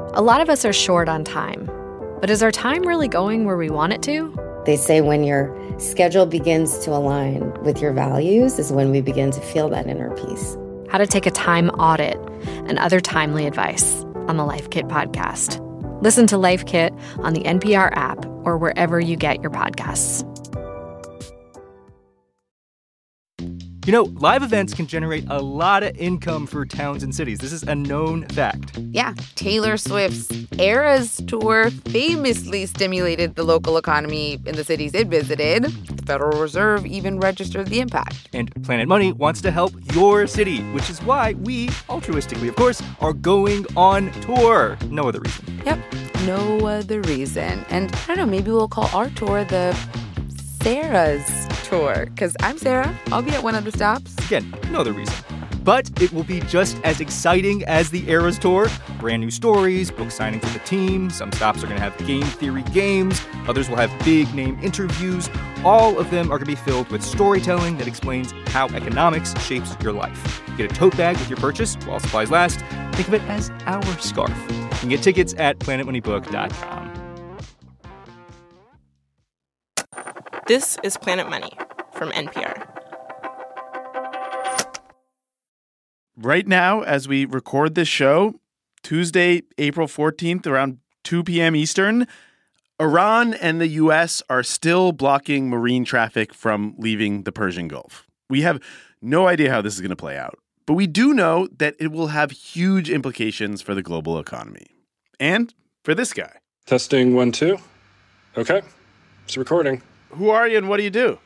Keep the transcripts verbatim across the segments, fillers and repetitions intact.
A lot of us are short on time. But is our time really going where we want it to? They say when your schedule begins to align with your values is when we begin to feel that inner peace. How to take a time audit and other timely advice on the Life Kit podcast. Listen to Life Kit on the N P R app or wherever you get your podcasts. You know, live events can generate a lot of income for towns and cities. This is a known fact. Yeah, Taylor Swift's Eras Tour famously stimulated the local economy in the cities it visited. The Federal Reserve even registered the impact. And Planet Money wants to help your city, which is why we, altruistically, of course, are going on tour. No other reason. Yep, no other reason. And I don't know, maybe we'll call our tour the Sarah's Tour, because I'm Sarah. I'll be at one of the stops. Again, no other reason. But it will be just as exciting as the Eras Tour. Brand new stories, book signing for the team. Some stops are going to have game theory games. Others will have big-name interviews. All of them are going to be filled with storytelling that explains how economics shapes your life. Get a tote bag with your purchase while supplies last. Think of it as our scarf. You can get tickets at planet money book dot com. This is Planet Money from N P R. Right now, as we record this show, Tuesday, April fourteenth, around two p.m. Eastern, Iran and the U S are still blocking marine traffic from leaving the Persian Gulf. We have no idea how this is going to play out, but we do know that it will have huge implications for the global economy. And for this guy. Testing one, two. Okay, it's recording. Who are you and what do you do?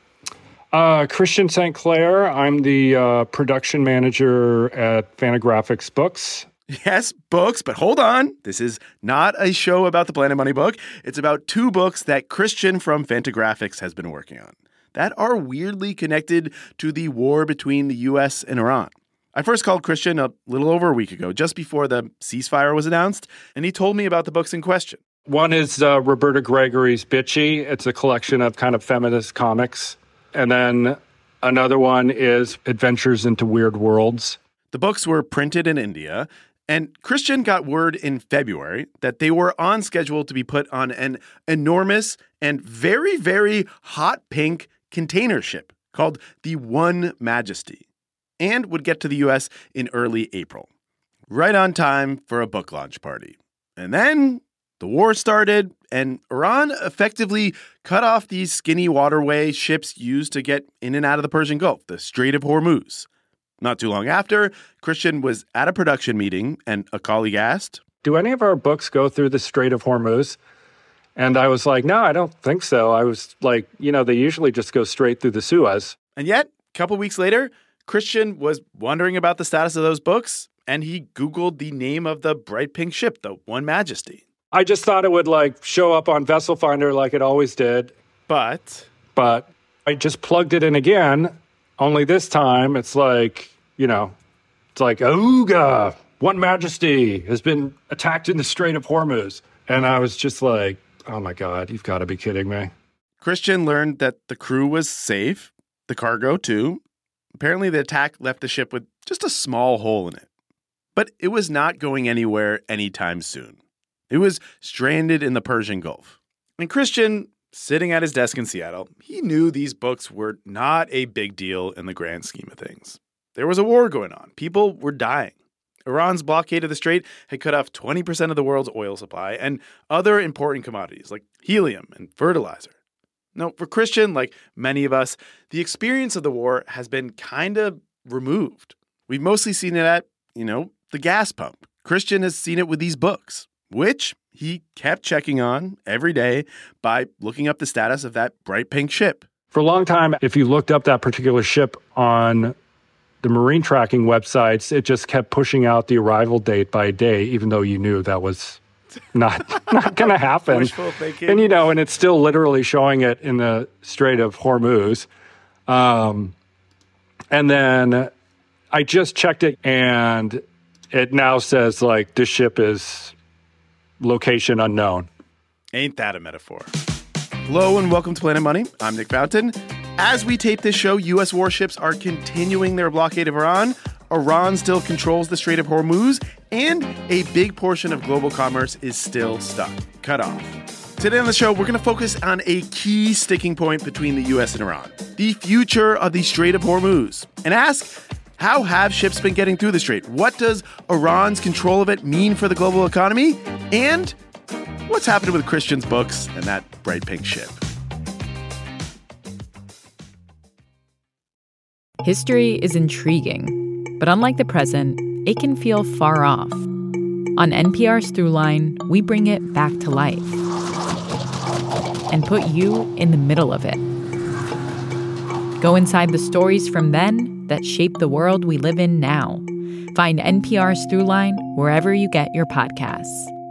Uh, Christian Saint Clair. I'm the uh, production manager at Fantagraphics Books. Yes, books, but hold on. This is not a show about the Planet Money book. It's about two books that Christian from Fantagraphics has been working on that are weirdly connected to the war between the U S and Iran. I first called Christian a little over a week ago, just before the ceasefire was announced, and he told me about the books in question. One is uh, Roberta Gregory's Bitchy. It's a collection of kind of feminist comics. And then another one is Adventures into Weird Worlds. The books were printed in India, and Christian got word in February that they were on schedule to be put on an enormous and very, very hot pink container ship called the One Majesty, and would get to the U S in early April, right on time for a book launch party. And then the war started, and Iran effectively cut off these skinny waterway ships used to get in and out of the Persian Gulf, the Strait of Hormuz. Not too long after, Christian was at a production meeting, and a colleague asked, "Do any of our books go through the Strait of Hormuz?" And I was like, no, I don't think so. I was like, you know, they usually just go straight through the Suez. And yet, a couple weeks later, Christian was wondering about the status of those books, and he Googled the name of the bright pink ship, the One Majesty. I just thought it would, like, show up on Vessel Finder like it always did. But? But I just plugged it in again, only this time it's like, you know, it's like, Ooga, One Majesty has been attacked in the Strait of Hormuz. And I was just like, oh, my God, you've got to be kidding me. Christian learned that the crew was safe, the cargo, too. Apparently, the attack left the ship with just a small hole in it. But it was not going anywhere anytime soon. It was stranded in the Persian Gulf. And Christian, sitting at his desk in Seattle, he knew these books were not a big deal in the grand scheme of things. There was a war going on. People were dying. Iran's blockade of the strait had cut off twenty percent of the world's oil supply and other important commodities like helium and fertilizer. Now, for Christian, like many of us, the experience of the war has been kind of removed. We've mostly seen it at, you know, the gas pump. Christian has seen it with these books, which he kept checking on every day by looking up the status of that bright pink ship. For a long time, if you looked up that particular ship on the marine tracking websites, it just kept pushing out the arrival date by a day, even though you knew that was not not going to happen. Wishful thinking. And, you know, and it's still literally showing it in the Strait of Hormuz. Um, and then I just checked it, and it now says, like, this ship is location unknown. Ain't that a metaphor? Hello and welcome to Planet Money. I'm Nick Fountain. As we tape this show, U S warships are continuing their blockade of Iran. Iran still controls the Strait of Hormuz, and a big portion of global commerce is still stuck, cut off. Today on the show, we're going to focus on a key sticking point between the U S and Iran, the future of the Strait of Hormuz, and ask, how have ships been getting through the strait? What does Iran's control of it mean for the global economy? And what's happening with Christian's books and that bright pink ship? History is intriguing, but unlike the present, it can feel far off. On N P R's Throughline, we bring it back to life and put you in the middle of it. Go inside the stories from then that shape the world we live in now. Find N P R's Throughline wherever you get your podcasts.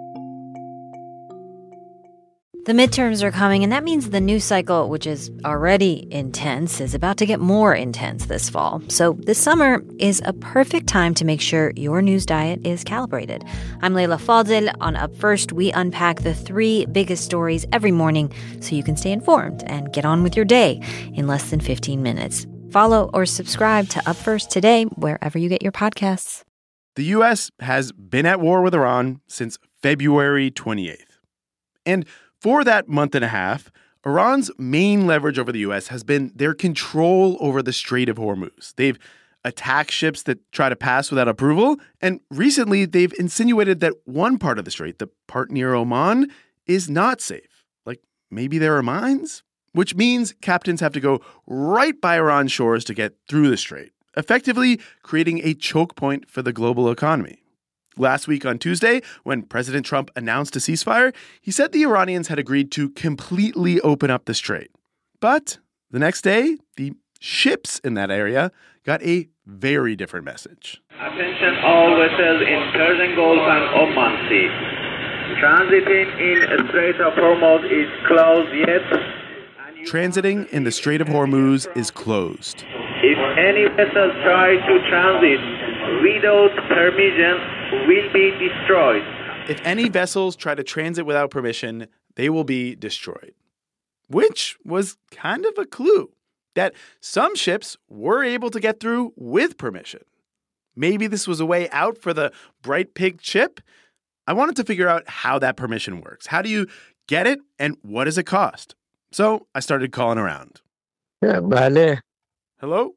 The midterms are coming, and that means the news cycle, which is already intense, is about to get more intense this fall. So this summer is a perfect time to make sure your news diet is calibrated. I'm Leila Fadel. On Up First, we unpack the three biggest stories every morning so you can stay informed and get on with your day in less than fifteen minutes. Follow or subscribe to Up First today, wherever you get your podcasts. The U S has been at war with Iran since February twenty-eighth. And for that month and a half, Iran's main leverage over the U S has been their control over the Strait of Hormuz. They've attacked ships that try to pass without approval, and recently they've insinuated that one part of the strait, the part near Oman, is not safe. Like maybe there are mines? Which means captains have to go right by Iran's shores to get through the strait, effectively creating a choke point for the global economy. Last week on Tuesday, when President Trump announced a ceasefire, he said the Iranians had agreed to completely open up the strait. But the next day, the ships in that area got a very different message. Attention all vessels in Persian Gulf and Oman Sea. Transiting in Strait of Hormuz is closed yet. Transiting in the Strait of Hormuz is closed. If any vessels try to transit without permission, will be destroyed. If any vessels try to transit without permission, they will be destroyed. Which was kind of a clue that some ships were able to get through with permission. Maybe this was a way out for the bright pink ship. I wanted to figure out how that permission works. How do you get it and what does it cost? So I started calling around. Yeah, vale. Hello?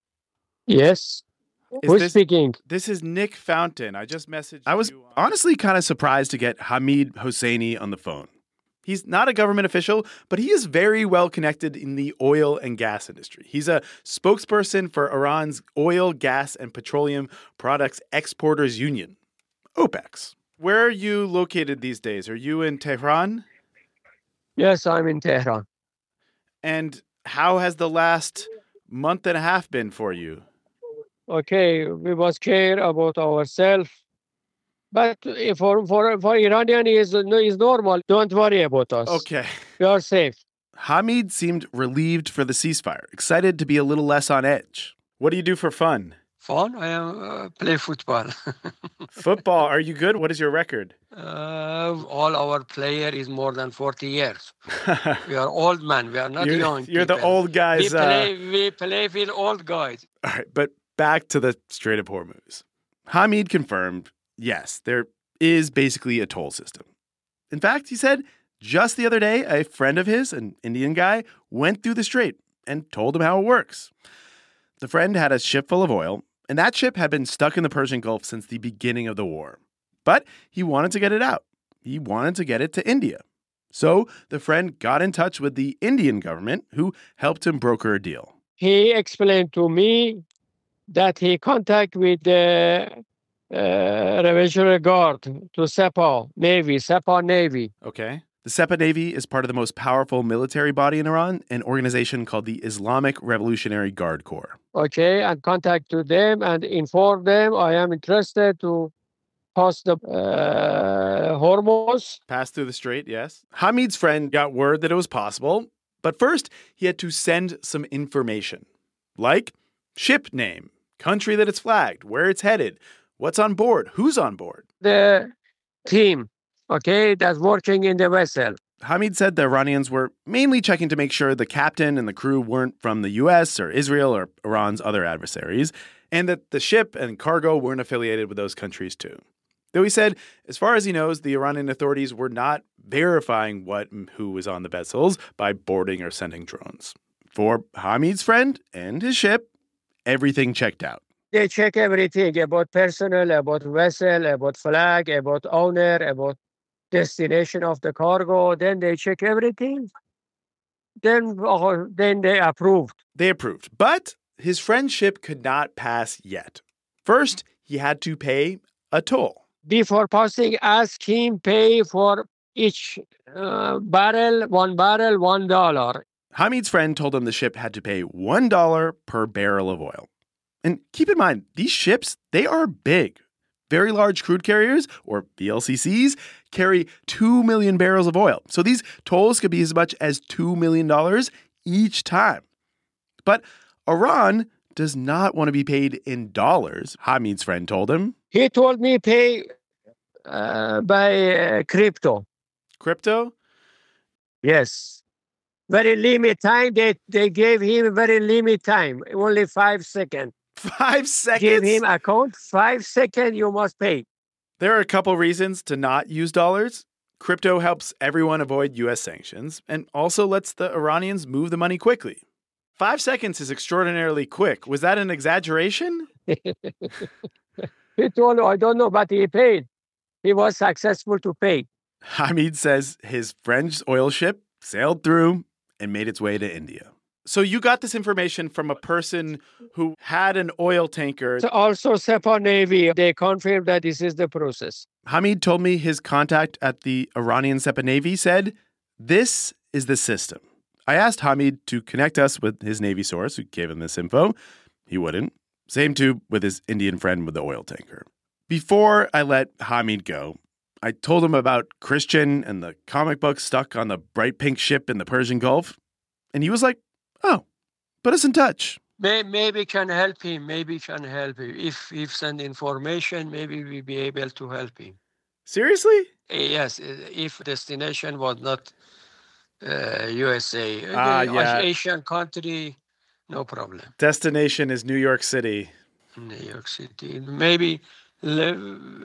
Yes. Is Who's this, speaking? This is Nick Fountain. I just messaged I was you on- honestly kind of surprised to get Hamid Hosseini on the phone. He's not a government official, but he is very well connected in the oil and gas industry. He's a spokesperson for Iran's Oil, Gas, and Petroleum Products Exporters Union, OPEX. Where are you located these days? Are you in Tehran? Yes, I'm in Tehran. And how has the last month and a half been for you? Okay, we must care about ourselves. But for for for Iranian is is normal. Don't worry about us. Okay. We are safe. Hamid seemed relieved for the ceasefire, excited to be a little less on edge. What do you do for fun? Fun? I am uh, play football. Football? Are you good? What is your record? Uh, all our player is more than forty years. We are old men. We are not you're, young. You're people. the old guys. We play. Uh... We play with old guys. All right, but back to the Strait of Hormuz. Hamid confirmed, yes, there is basically a toll system. In fact, he said just the other day, a friend of his, an Indian guy, went through the strait and told him how it works. The friend had a ship full of oil, and that ship had been stuck in the Persian Gulf since the beginning of the war. But he wanted to get it out. He wanted to get it to India. So the friend got in touch with the Indian government, who helped him broker a deal. He explained to me that he contact with the uh, Revolutionary Guard to Sepah Navy, Sepah Navy. Okay. The Sepah Navy is part of the most powerful military body in Iran, an organization called the Islamic Revolutionary Guard Corps. Okay, and contact to them and inform them I am interested to pass the uh, Hormuz. Pass through the strait, yes. Hamid's friend got word that it was possible, but first he had to send some information, like ship name, country that it's flagged, where it's headed, what's on board, who's on board. The team, okay, that's working in the vessel. Hamid said the Iranians were mainly checking to make sure the captain and the crew weren't from the U S or Israel or Iran's other adversaries. and that the ship and cargo weren't affiliated with those countries too. Though he said, as far as he knows, the Iranian authorities were not verifying what and who was on the vessels by boarding or sending drones. For Hamid's friend and his ship, everything checked out. They check everything about personnel, about vessel, about flag, about owner, about destination of the cargo. Then they check everything. Then, uh, then they approved. They approved. But his friend's ship could not pass yet. First, he had to pay a toll. Before passing, ask him pay for each uh, barrel, one barrel, one dollar. Hamid's friend told him the ship had to pay one dollar per barrel of oil. And keep in mind, these ships, they are big. Very large crude carriers, or V L C Cs, carry two million barrels of oil. So these tolls could be as much as two million dollars each time. But Iran does not want to be paid in dollars, Hamid's friend told him. He told me pay uh, by uh, crypto. Crypto? Yes. Very limit time. They, they gave him very limit time, only five seconds. Five seconds? Give him account, five seconds you must pay. There are a couple reasons to not use dollars. Crypto helps everyone avoid U S sanctions and also lets the Iranians move the money quickly. Five seconds is extraordinarily quick. Was that an exaggeration? He told, I don't know, but he paid. He was successful to pay. Hamid says his friend's oil ship sailed through and made its way to India. So you got this information from a person who had an oil tanker. So also, Sepah Navy, they confirmed that this is the process. Hamid told me his contact at the Iranian Sepah Navy said, this is the system. I asked Hamid to connect us with his Navy source who gave him this info. He wouldn't. Same too with his Indian friend with the oil tanker. Before I let Hamid go, I told him about Christian and the comic book stuck on the bright pink ship in the Persian Gulf. And he was like, oh, put us in touch. Maybe can help him. Maybe can help him. If if send information, maybe we'll be able to help him. Seriously? Yes. If destination was not uh, U S A, Ah, yeah. Asian country, no problem. Destination is New York City. New York City. Maybe le-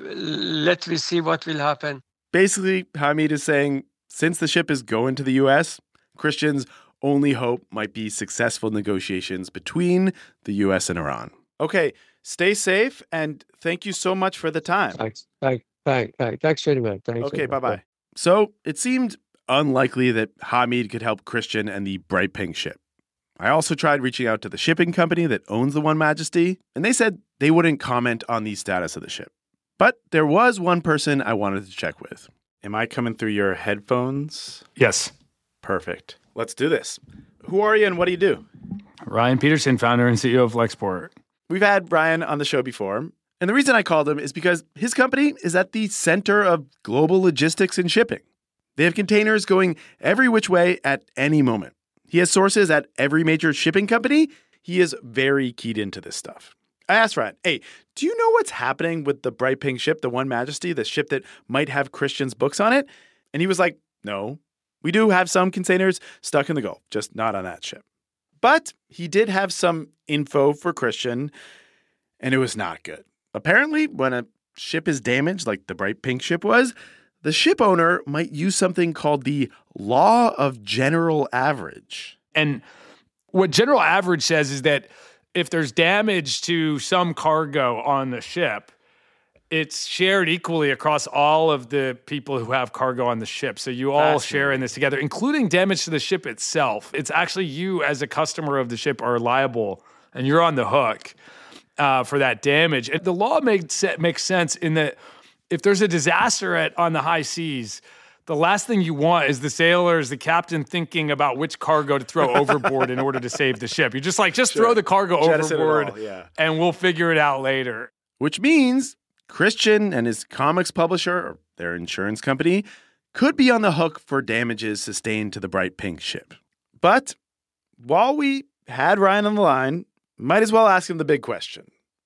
let me see what will happen. Basically, Hamid is saying, since the ship is going to the U S, Christian's only hope might be successful negotiations between the U S and Iran. Okay, stay safe, and thank you so much for the time. Thanks. Thanks. Thanks. Thanks very much. Thanks. Okay, bye-bye. So it seemed unlikely that Hamid could help Christian and the bright pink ship. I also tried reaching out to the shipping company that owns the One Majesty, and they said they wouldn't comment on the status of the ship. But there was one person I wanted to check with. Am I coming through your headphones? Yes. Perfect. Let's do this. Who are you and what do you do? Ryan Peterson, founder and C E O of Flexport. We've had Ryan on the show before, and the reason I called him is because his company is at the center of global logistics and shipping. They have containers going every which way at any moment. He has sources at every major shipping company. He is very keyed into this stuff. I asked Ryan, hey, do you know what's happening with the bright pink ship, the One Majesty, the ship that might have Christian's books on it? And he was like, no. We do have some containers stuck in the Gulf, just not on that ship. But he did have some info for Christian, and it was not good. Apparently, when a ship is damaged, like the bright pink ship was, the ship owner might use something called the law of general average. And what general average says is that if there's damage to some cargo on the ship, it's shared equally across all of the people who have cargo on the ship. So you all share in this together, including damage to the ship itself. It's actually you as a customer of the ship are liable, and you're on the hook uh, for that damage. And the law makes makes sense in that if there's a disaster at on the high seas, the last thing you want is the sailors, the captain thinking about which cargo to throw overboard in order to save the ship. You're just like, just Sure. throw the cargo Jettison it overboard all, yeah. and we'll figure it out later. Which means Christian and his comics publisher, or their insurance company, could be on the hook for damages sustained to the bright pink ship. But while we had Ryan on the line, might as well ask him the big question.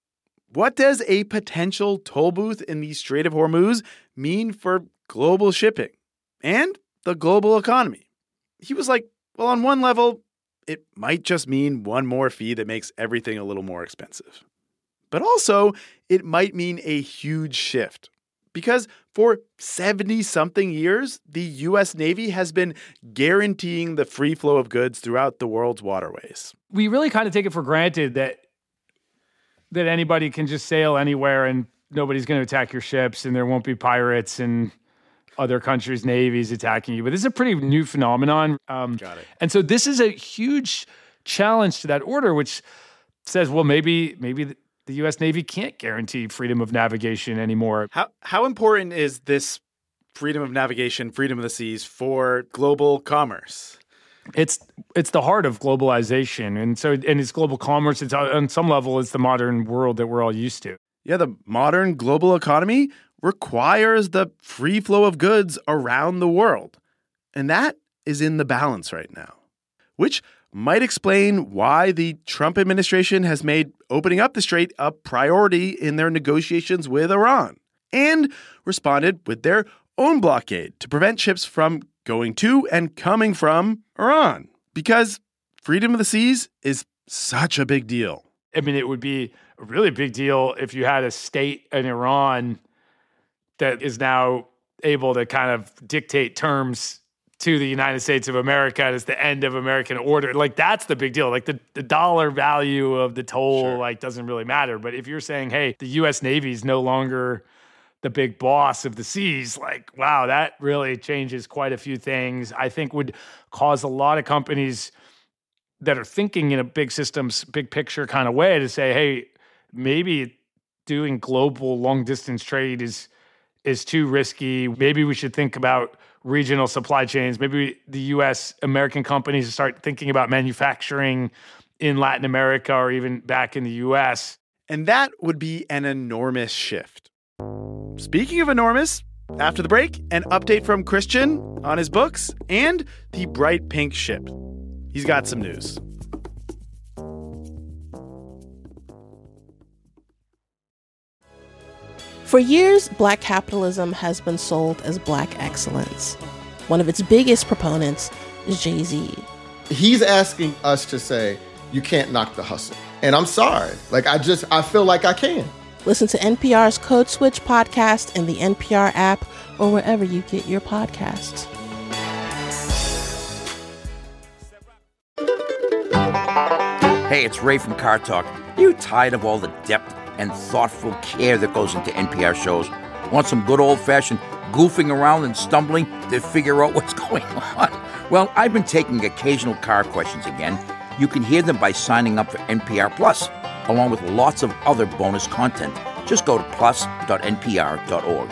What does a potential toll booth in the Strait of Hormuz mean for global shipping and the global economy? He was like, well, on one level, it might just mean one more fee that makes everything a little more expensive. But also, it might mean a huge shift. Because for seventy-something years, the U S Navy has been guaranteeing the free flow of goods throughout the world's waterways. We really kind of take it for granted that that anybody can just sail anywhere and nobody's going to attack your ships and there won't be pirates and other countries' navies attacking you. But this is a pretty new phenomenon. Um, Got it. And so this is a huge challenge to that order, which says, well, maybe maybe the, the U S Navy can't guarantee freedom of navigation anymore. How how important is this freedom of navigation, freedom of the seas for global commerce? It's it's the heart of globalization. And so and it's global commerce. It's on some level, it's the modern world that we're all used to. Yeah, the modern global economy requires the free flow of goods around the world. And that is in the balance right now, which might explain why the Trump administration has made opening up the strait a priority in their negotiations with Iran and responded with their own blockade to prevent ships from going to and coming from Iran, because freedom of the seas is such a big deal. I mean, it would be a really big deal if you had a state in Iran that is now able to kind of dictate terms to the United States of America as the end of American order. Like, that's the big deal. Like, the, the dollar value of the toll, Sure. like, doesn't really matter. But if you're saying, hey, the U S Navy is no longer the big boss of the seas, like, wow, that really changes quite a few things. I think would cause a lot of companies that are thinking in a big systems, big picture kind of way to say, hey, maybe doing global long distance trade is is too risky. Maybe we should think about regional supply chains. Maybe the U S American companies start thinking about manufacturing in Latin America or even back in the U S. And that would be an enormous shift. Speaking of enormous, after the break, an update from Christian on his books and the bright pink ship. He's got some news. For years, black capitalism has been sold as black excellence. One of its biggest proponents is Jay-Z. He's asking us to say, you can't knock the hustle. And I'm sorry. Like, I just, I feel like I can. Listen to N P R's Code Switch podcast in the N P R app or wherever you get your podcasts. Hey, it's Ray from Car Talk. You tired of all the depth and thoughtful care that goes into N P R shows? Want some good old-fashioned goofing around and stumbling to figure out what's going on? Well, I've been taking occasional car questions again. You can hear them by signing up for N P R Plus, along with lots of other bonus content. Just go to plus dot n p r dot org.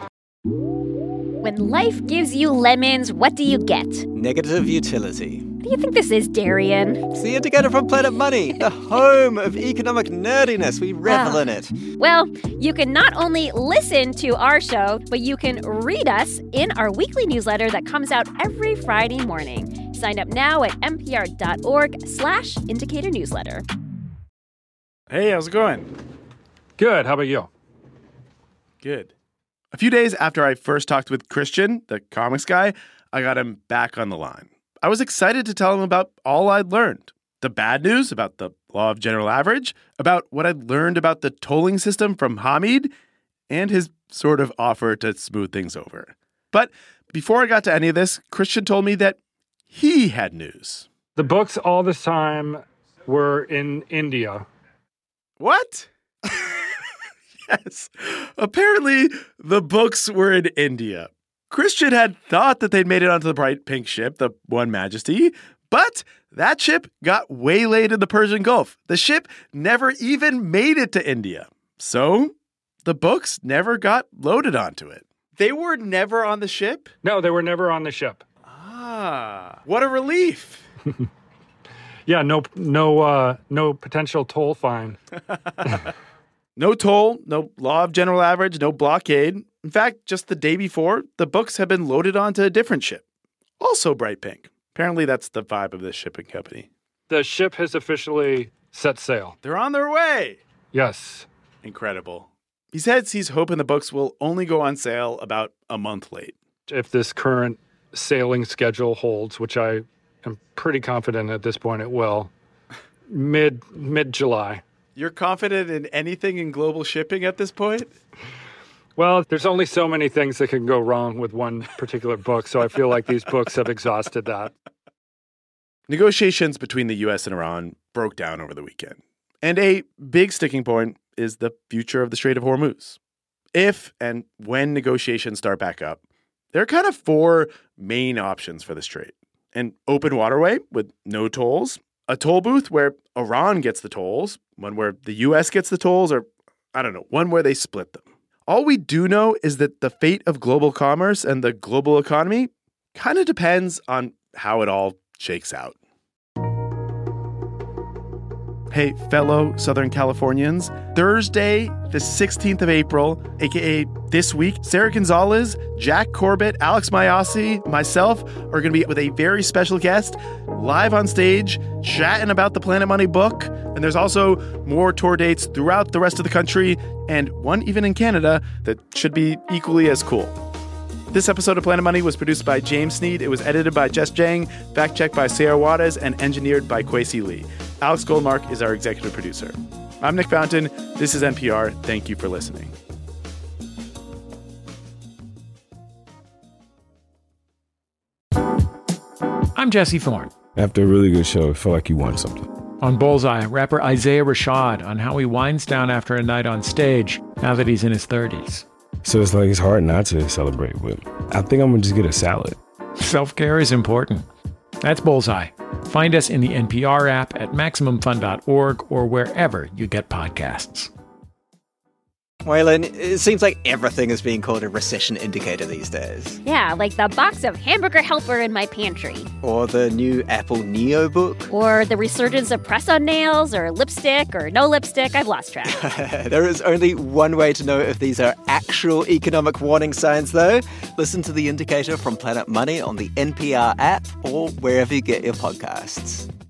When life gives you lemons, what do you get? Negative utility. What do you think this is, Darian? See you together from Planet Money, the home of economic nerdiness. We revel Oh. in it. Well, you can not only listen to our show, but you can read us in our weekly newsletter that comes out every Friday morning. Sign up now at npr.org slash indicator newsletter. Hey, how's it going? Good. How about you? Good. A few days after I first talked with Christian, the comics guy, I got him back on the line. I was excited to tell him about all I'd learned. The bad news about the law of general average, about what I'd learned about the tolling system from Hamid, and his sort of offer to smooth things over. But before I got to any of this, Christian told me that he had news. The books all this time were in India. What? Yes. Apparently, the books were in India. Christian had thought that they'd made it onto the bright pink ship, the One Majesty, but that ship got waylaid in the Persian Gulf. The ship never even made it to India. So the books never got loaded onto it. They were never on the ship? No, they were never on the ship. Ah, what a relief. Yeah, no no uh, no potential toll fine. No toll, no law of general average, no blockade. In fact, just the day before, the books had been loaded onto a different ship, also bright pink. Apparently, that's the vibe of this shipping company. The ship has officially set sail. They're on their way. Yes. Incredible. He says he's hoping the books will only go on sale about a month late. If this current sailing schedule holds, which I am pretty confident at this point it will, mid mid July. You're confident in anything in global shipping at this point? Well, there's only so many things that can go wrong with one particular book, so I feel like these books have exhausted that. Negotiations between the U S and Iran broke down over the weekend. And a big sticking point is the future of the Strait of Hormuz. If and when negotiations start back up, there are kind of four main options for the strait. An open waterway with no tolls, a toll booth where Iran gets the tolls, one where the U S gets the tolls, or, I don't know, one where they split them. All we do know is that the fate of global commerce and the global economy kind of depends on how it all shakes out. Hey, fellow Southern Californians, Thursday, the sixteenth of April, aka this week, Sarah Gonzalez, Jack Corbett, Alex Mayasi, myself are going to be with a very special guest live on stage chatting about the Planet Money book. And there's also more tour dates throughout the rest of the country and one even in Canada that should be equally as cool. This episode of Planet Money was produced by James Sneed. It was edited by Jess Jang, fact-checked by Sarah Juarez, and engineered by Kwesi Lee. Alex Goldmark is our executive producer. I'm Nick Fountain. This is N P R. Thank you for listening. I'm Jesse Thorne. After a really good show, it felt like you won something. On Bullseye, rapper Isaiah Rashad on how he winds down after a night on stage now that he's in his thirties. So it's like it's hard not to celebrate, but I think I'm going to just get a salad. Self-care is important. That's Bullseye. Find us in the N P R app at maximum fun dot org or wherever you get podcasts. Waylon, it seems like everything is being called a recession indicator these days. Yeah, like the box of Hamburger Helper in my pantry. Or the new Apple Neo book. Or the resurgence of press-on nails, or lipstick, or no lipstick. I've lost track. There is only one way to know if these are actual economic warning signs, though. Listen to The Indicator from Planet Money on the N P R app or wherever you get your podcasts.